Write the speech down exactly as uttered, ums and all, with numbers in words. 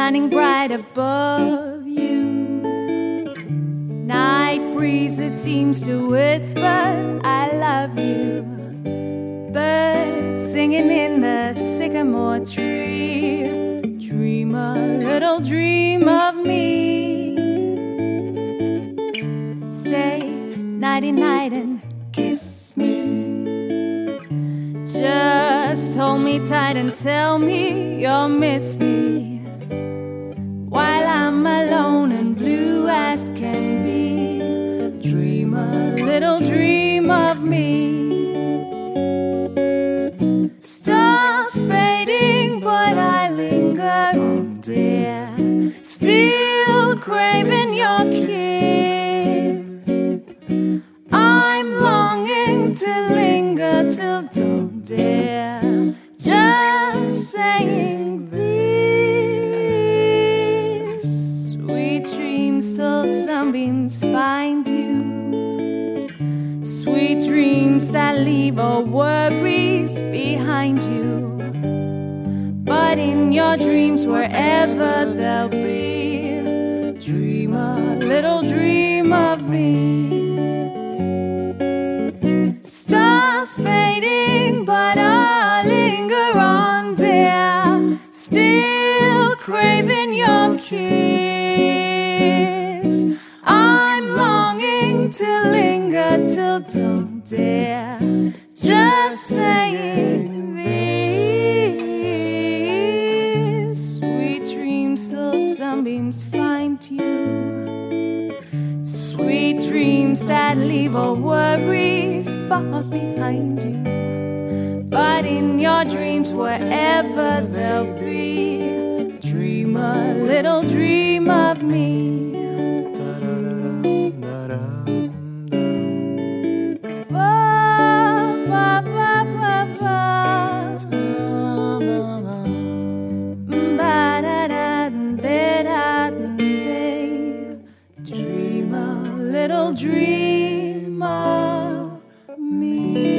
shining bright above you. Night breezes seems to whisper, I love you. Birds singing in the sycamore tree, dream a little dream of me. Say nighty-night and kiss me. Just hold me tight and tell me you'll miss me, while I'm alone and blue as can be. Dream a little dream of me. Stars fading, but I linger on, dear, still craving your kiss. I'm longing to linger till dawn, dear, just saying this. Sweet dreams till sunbeams find you. Sweet dreams that leave all worries behind you. But in your dreams, wherever they'll be, dream a little dream of me. Stars fading, but I linger on, dear, still craving your kiss. I'm longing to linger till dawn, dear, just saying this. Sweet dreams till sunbeams find you. Sweet dreams that leave all worries far behind you. But in your dreams, wherever they'll be, dream a little dream of me. Dream a little dream of me.